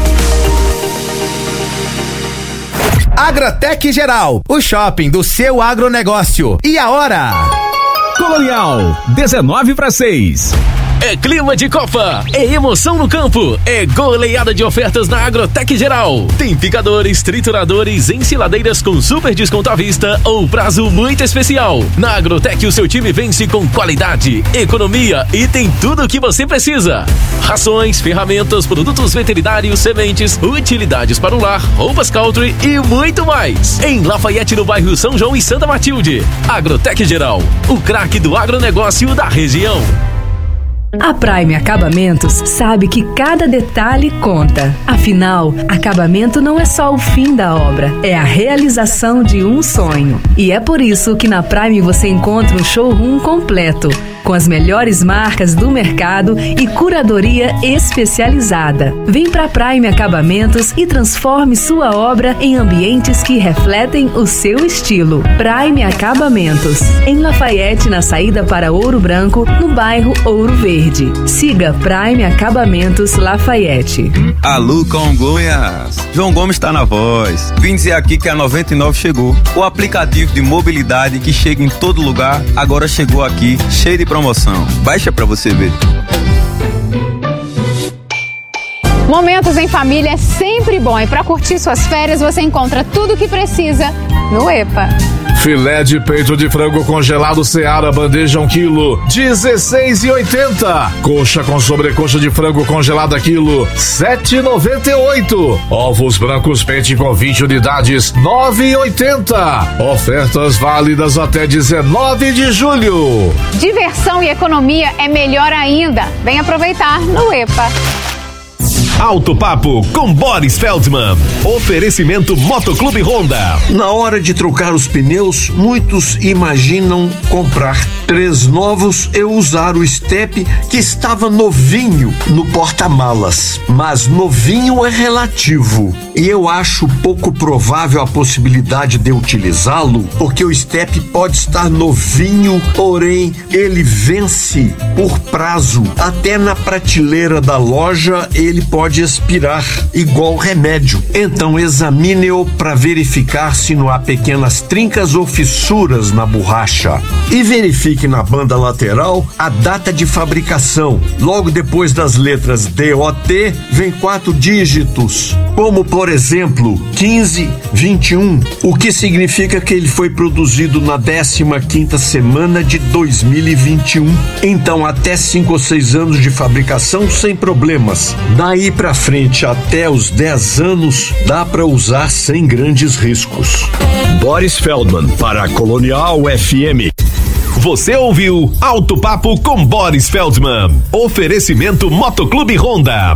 Agrotec Geral, o shopping do seu agronegócio. E a hora? Colonial, dezenove para seis. É clima de Copa, é emoção no campo, é goleada de ofertas na Agrotec Geral. Tem picadores, trituradores, ensiladeiras com super desconto à vista ou prazo muito especial. Na Agrotec o seu time vence com qualidade, economia e tem tudo o que você precisa. Rações, ferramentas, produtos veterinários, sementes, utilidades para o lar, roupas country e muito mais. Em Lafayette, no bairro São João e Santa Matilde. Agrotec Geral, o craque do agronegócio da região. A Prime Acabamentos sabe que cada detalhe conta. Afinal, acabamento não é só o fim da obra, é a realização de um sonho. E é por isso que na Prime você encontra um showroom completo, com as melhores marcas do mercado e curadoria especializada. Vem pra Prime Acabamentos e transforme sua obra em ambientes que refletem o seu estilo. Prime Acabamentos, em Lafayette, na saída para Ouro Branco, no bairro Ouro Verde. Siga Prime Acabamentos Lafayette. Alô, Congonhas! João Gomes está na voz. Vim dizer aqui que a noventa e nove chegou. O aplicativo de mobilidade que chega em todo lugar, agora chegou aqui, cheio de promoção. Baixa pra você ver. Momentos em família é sempre bom e para curtir suas férias você encontra tudo o que precisa no EPA. Filé de peito de frango congelado Seara, bandeja um quilo, dezesseis e oitenta. Coxa com sobrecoxa de frango congelada quilo, sete e noventa e oito. Ovos brancos pente com vinte unidades, nove e oitenta. Ofertas válidas até dezenove de julho. Diversão e economia é melhor ainda. Vem aproveitar no EPA. Alto Papo com Boris Feldman. Oferecimento Motoclube Honda. Na hora de trocar os pneus, muitos imaginam comprar três novos e usar o Step que estava novinho no porta-malas. Mas novinho é relativo. E eu acho pouco provável a possibilidade de utilizá-lo, porque o Step pode estar novinho, porém ele vence por prazo. Até na prateleira da loja ele pode expirar, igual remédio. Então examine-o para verificar se não há pequenas trincas ou fissuras na borracha. E verifique na banda lateral a data de fabricação. Logo depois das letras D O T, vem quatro dígitos, como por exemplo, quinze vinte e um, o que significa que ele foi produzido na décima quinta semana de dois mil e vinte e um. Então, até cinco ou seis anos de fabricação sem problemas. Daí pra frente até os dez anos dá pra usar sem grandes riscos. Boris Feldman para a Colonial F M. Você ouviu Alto Papo com Boris Feldman. Oferecimento Motoclube Honda.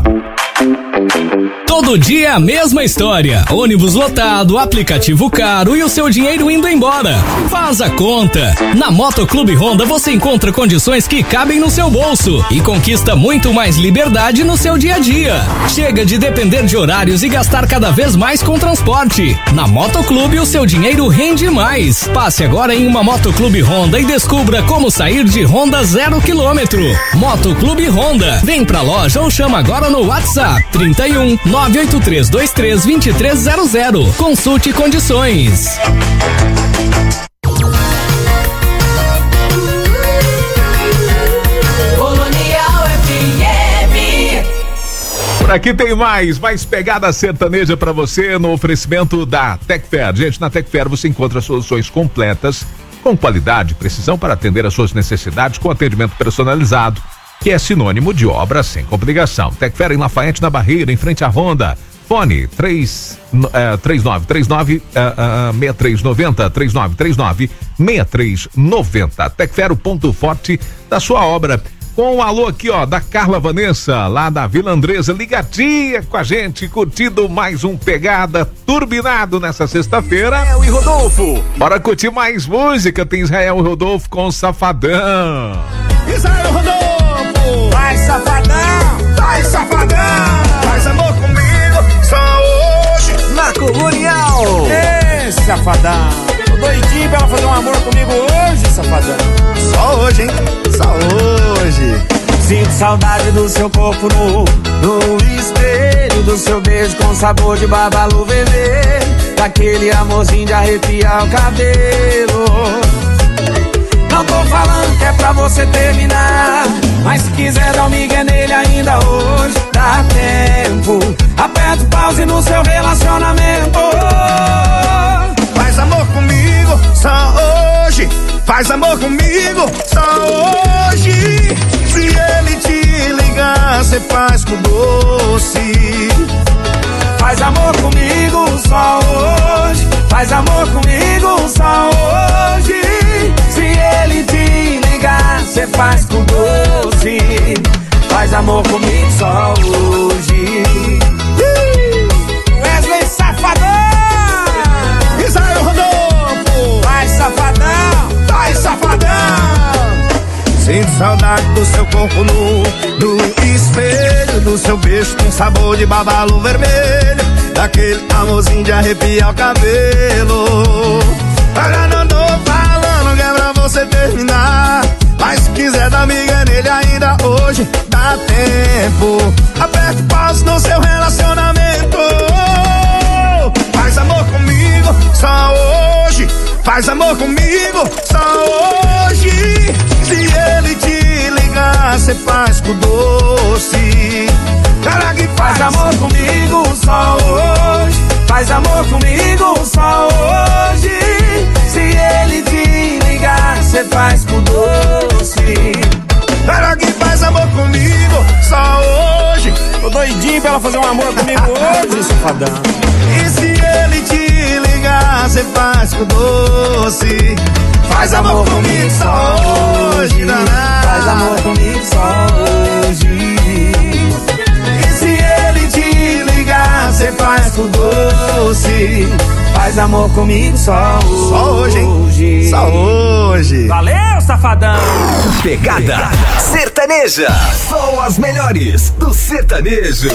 Todo dia a mesma história. Ônibus lotado, aplicativo caro e o seu dinheiro indo embora. Faz a conta. Na Motoclube Honda você encontra condições que cabem no seu bolso e conquista muito mais liberdade no seu dia a dia. Chega de depender de horários e gastar cada vez mais com transporte. Na Motoclube o seu dinheiro rende mais. Passe agora em uma Motoclube Honda e descubra como sair de Honda zero quilômetro. Motoclube Honda. Vem pra loja ou chama agora no WhatsApp trinta e um, nove oito três dois três, dois três zero zero. Consulte condições. Colonial F M. Por aqui tem mais, mais pegada sertaneja pra você no oferecimento da Tecfer. Gente, na Tecfer você encontra soluções completas, com qualidade e precisão para atender às suas necessidades com atendimento personalizado, que é sinônimo de obra sem complicação. Tecfer em Lafayette, na Barreira, em frente à Honda. Fone três nove três nove, seis três nove zero, três nove três nove, seis três nove zero. Tecfer, o ponto forte da sua obra. Com um alô aqui, ó, da Carla Vanessa, lá da Vila Andresa, ligadinha com a gente, curtindo mais um Pegada Turbinado nessa sexta-feira. Israel e Rodolfo. Bora curtir mais música, tem Israel e Rodolfo com Safadão. Israel e Rodolfo. Vai, safadão, vai, safadão. Faz amor comigo, só hoje. Na Colonial. Ei, safadão. Tô doidinho pra ela fazer um amor comigo hoje, safadão. Só hoje, hein? Só hoje. Sinto saudade do seu corpo nu, no espelho do seu beijo com sabor de babalu vermelho, daquele amorzinho de arrepiar o cabelo. Não tô falando que é pra você terminar, mas se quiser dar um migué nele ainda hoje, dá tempo. Aperta o pause no seu relacionamento. Faz amor comigo só hoje. Faz amor comigo só hoje. Se ele te ligar, cê faz com doce. Faz amor comigo só hoje. Faz amor comigo só hoje. Se ele te ligar, cê faz com doce. Faz amor comigo só hoje. Wesley Safadão. Israel Rodolfo. Vai, safadão. Vai, safadão. Sinto saudade do seu corpo nu, do espelho do seu beijo com sabor de babalu vermelho, daquele amorzinho de arrepiar o cabelo. Agora não tô falando que é pra você terminar, mas se quiser dar miga nele ainda hoje dá tempo. Aperte o passo no seu relacionamento. Faz amor comigo só hoje, faz amor comigo só hoje. Se ele te ligar, cê faz com doce. Cara que faz, faz amor comigo só hoje, faz amor comigo só hoje. Se ele te ligar, cê faz com doce. Cara que faz amor comigo só hoje. Tô doidinho pra ela fazer um amor comigo hoje, safadão. E se ele te ligar, cê faz com doce. Faz amor comigo só hoje, danado. Faz amor comigo só hoje. E se ele te ligar, cê faz com doce. Faz amor comigo só hoje. Só hoje, hein? Só hoje. Valeu, safadão. Pegada sertaneja. Só as melhores do sertanejo.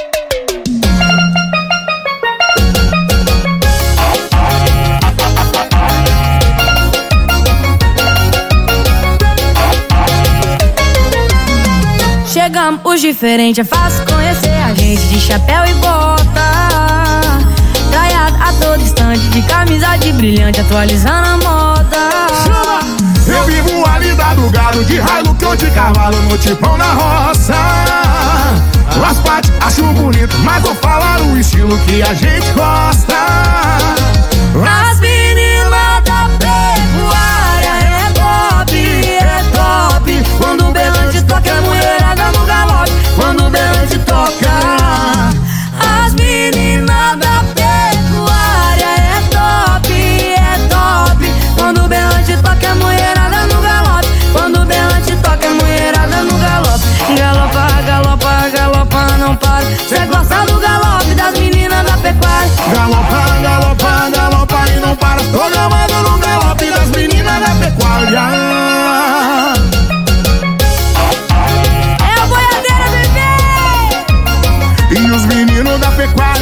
Chegamos, os diferentes, é fácil conhecer a gente de chapéu e bota. Traiado a todo instante, de camisa de brilhante, atualizando a moda. Eu vivo a vida do gado, de raio que eu de cavalo no tipão na roça. As partes acho bonito, mas vou falar o estilo que a gente gosta. As meninas da pecuária é top, é top. Quando o berrante toca, é mulherada no galope. Quando o berrante toca, as meninas da pecuária é top, é top. Quando o berrante toca, é mulherada no galope. Quando o berrante toca, é mulherada no galope. Galopa, galopa, galopa, não para. Cê gosta do galope das meninas da pecuária. Galopa, galopa, galopa e não para. Tô gravando no galope das meninas da pecuária. É a boiadeira, bebê! E os meninos da pecuária.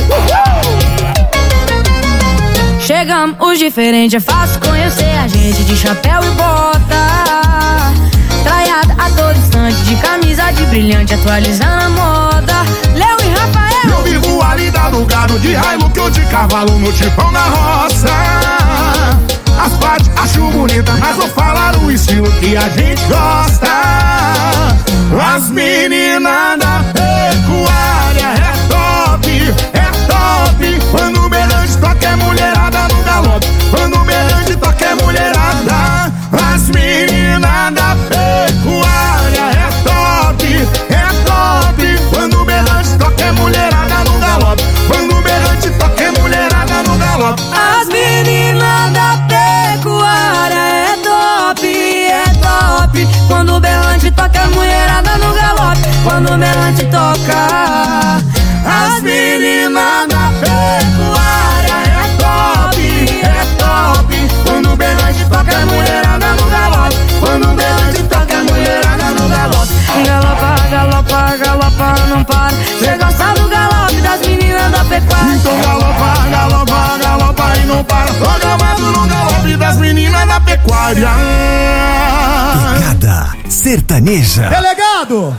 Chegamos, os diferentes, é fácil conhecer a gente de chapéu e bota. Traiada a todo instante, de camisa de brilhante, atualizando a moda. Léo e Rafael. Eu vivo a lida do gado, de raio que eu de cavalo no tipão na roça. As partes acho bonita, mas vou falar o estilo que a gente gosta. As meninas da pecuária é top, é top. Quando o berrante toca, é mulherada no galope. Quando o berrante toca, é mulherada. As meninas da pecuária é top, é top. Quando o berrante toca, é mulherada no galope. Quando o berrante toca, é mulherada no galope. As meninas da pecuária é top, é top. Quando o berrante toca, é mulherada no galope. Quando o berrante toca, as meninas da pecuária é top, é top. Quando o berrante toca, é mulherada no galope. Quando o berrante toca, é mulherada no galope. Galopa, galopa, galopa, não para. Cê gosta do galope das meninas da pecuária. Então galopa, galopa, galopa e não para. Tô gravando no galope das meninas da pecuária. Pegada sertaneja. Delegado!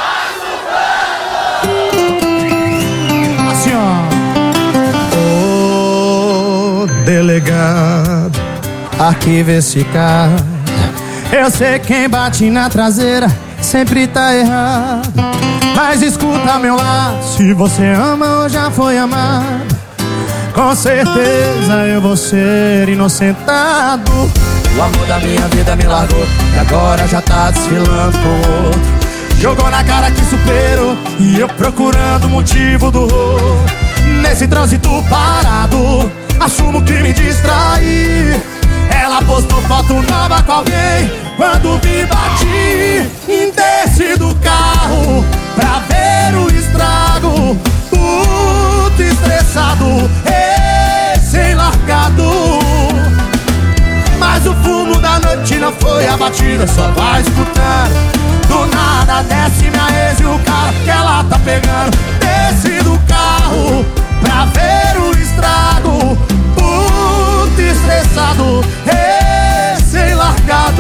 Assim, ó. Ô, delegado, arquiva esse caso. Eu sei quem bate na traseira sempre tá errado, mas escuta meu lado. Se você ama ou já foi amado, com certeza eu vou ser inocentado. O amor da minha vida me largou e agora já tá desfilando com outro. Jogou na cara que superou e eu procurando o motivo do horror. Nesse trânsito parado, assumo que me distraí. Ela postou foto nova com alguém. Quando vi, bati, desci do carro pra ver o estrago. Puto estressado, recém-largado. Mas o fumo da noite não foi abatida, só vai escutando. Do nada desce minha ex e o cara que ela tá pegando. Desce do carro pra ver o estrago. Puto estressado, recém-largado.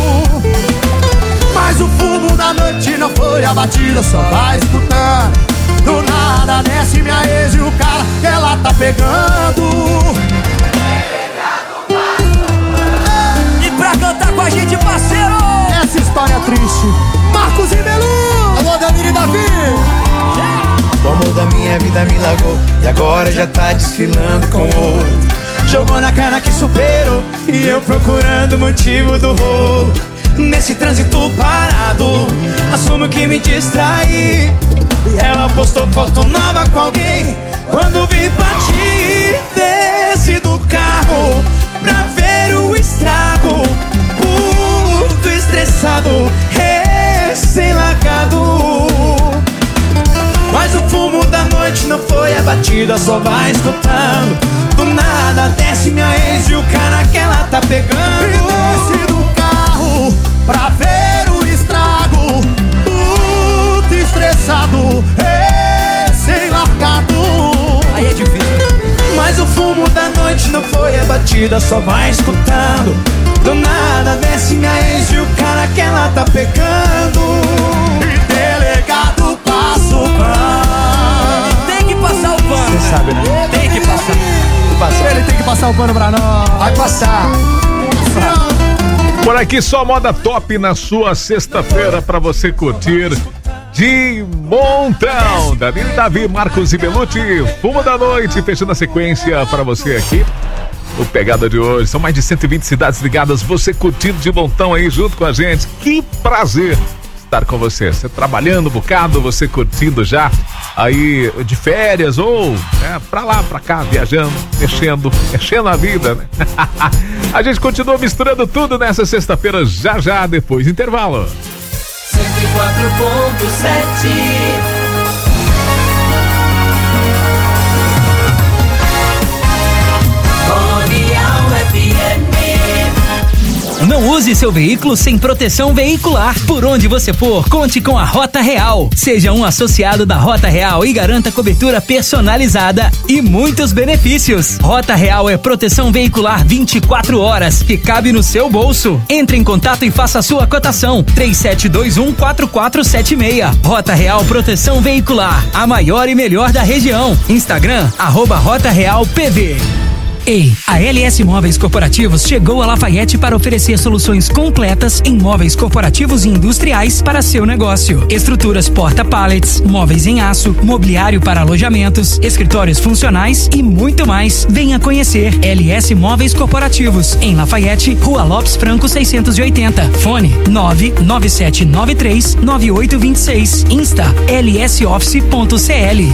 Mas o fumo da noite não foi abatida, só vai escutando. Do nada desce minha ex e o cara que ela tá pegando. E pra cantar com a gente, parceiro, essa história é triste, Marcos e Belu. Alô, Damir e Davi. O amor da minha vida me largou e agora já tá desfilando com outro. Jogou na cara que superou e eu procurando motivo do rolo. Nesse trânsito parado, assumo que me distraí. E ela postou foto nova com alguém. Quando vi partir, desce do carro pra ver o estrago. Puto estressado, recém-largado. Mas o fumo da noite não foi abatida, só vai escutando. Do nada desce minha ex e o cara que ela tá pegando. E desce do carro pra ver o estrago. Puto estressado, recém-largado. Aí é difícil. Mas o fumo da noite não foi abatida, só vai escutando. Do nada desce minha ex e o cara que ela tá pegando. E delegado passa o pano. Tem que passar o pano. Você sabe, né? Tem que passar. passar. Ele tem que passar o pano pra nós. Vai passar. Por aqui só moda top na sua sexta-feira pra você curtir de montão. Danilo Davi, Marcos e Belucci, Fumo da Noite, fechando a sequência pra você aqui. O Pegada de hoje, são mais de cento e vinte cidades ligadas, você curtindo de montão aí junto com a gente. Que prazer estar com você. Você trabalhando um bocado, você curtindo já aí de férias ou né, pra lá, pra cá, viajando, mexendo, mexendo a vida, né? A gente continua misturando tudo nessa sexta-feira, já já, depois do intervalo. cento e quatro ponto sete. Não use seu veículo sem proteção veicular. Por onde você for, conte com a Rota Real. Seja um associado da Rota Real e garanta cobertura personalizada e muitos benefícios. Rota Real é proteção veicular vinte e quatro horas que cabe no seu bolso. Entre em contato e faça a sua cotação. três sete dois um quatro quatro sete seis. Rota Real Proteção Veicular, a maior e melhor da região. Instagram, arroba Rota Real P V. Ei, a L S Móveis Corporativos chegou a Lafayette para oferecer soluções completas em móveis corporativos e industriais para seu negócio. Estruturas porta-pallets, móveis em aço, mobiliário para alojamentos, escritórios funcionais e muito mais. Venha conhecer L S Móveis Corporativos em Lafayette, Rua Lopes Franco seiscentos e oitenta. Fone nove nove sete nove três nove oito dois seis. Insta L S Office ponto C L.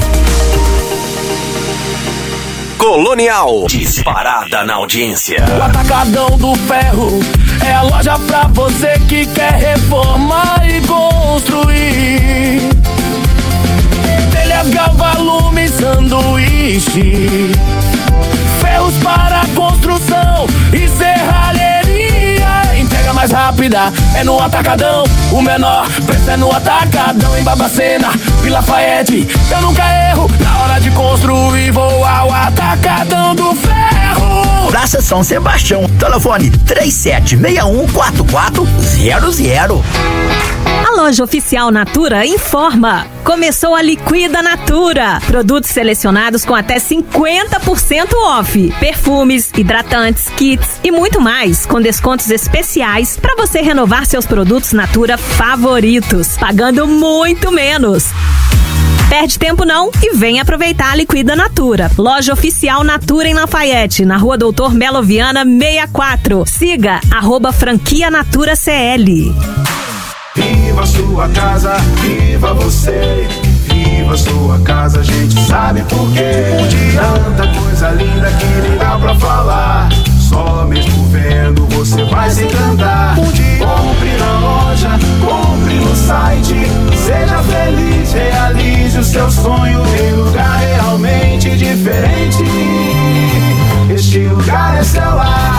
Colonial, disparada na audiência. O Atacadão do Ferro é a loja pra você que quer reformar e construir. Telhas, galvalume, sanduíche, ferros para construção e serralheria. Entrega mais rápida é no Atacadão. O menor preço é no Atacadão. Em Babacena, Vila Lafayette, eu nunca erro. Na hora de construir, vou ao Atacadão do Ferro. Praça São Sebastião. Telefone três sete seis um quatro quatro zero zero. A loja oficial Natura informa. Começou a Liquida Natura. Produtos selecionados com até cinquenta por cento off. Perfumes, hidratantes, kits e muito mais, com descontos especiais para você renovar seus produtos Natura favoritos, pagando muito menos. Perde tempo não e vem aproveitar a Liquida Natura. Loja oficial Natura em Lafayette, na Rua Doutor Melo Viana sessenta e quatro. Siga arroba franquia Natura C L. Viva sua casa, viva você. Viva sua casa, a gente sabe por quê. Tanta coisa linda que nem dá pra falar. Só mesmo vendo você vai se encantar. Compre na loja, compre no site. Seja feliz, realize o seu sonho em lugar realmente diferente. Este lugar é seu lar.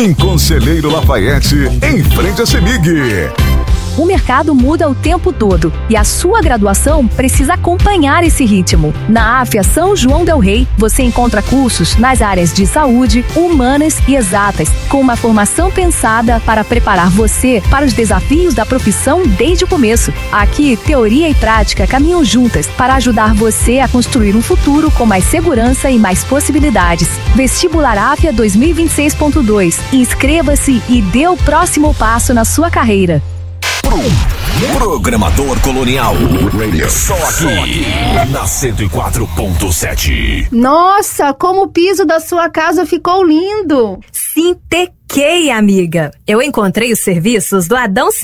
em Conselheiro Lafayette, em frente à CEMIG. O mercado muda o tempo todo e a sua graduação precisa acompanhar esse ritmo. Na AFIA São João del Rei, você encontra cursos nas áreas de saúde, humanas e exatas, com uma formação pensada para preparar você para os desafios da profissão desde o começo. Aqui, teoria e prática caminham juntas para ajudar você a construir um futuro com mais segurança e mais possibilidades. Vestibular AFIA dois mil e vinte e seis ponto dois. Inscreva-se e dê o próximo passo na sua carreira. Programador Colonial. Só aqui, na cento e quatro ponto sete. Nossa, como o piso da sua casa ficou lindo! Sintequei, amiga. Eu encontrei os serviços do Adão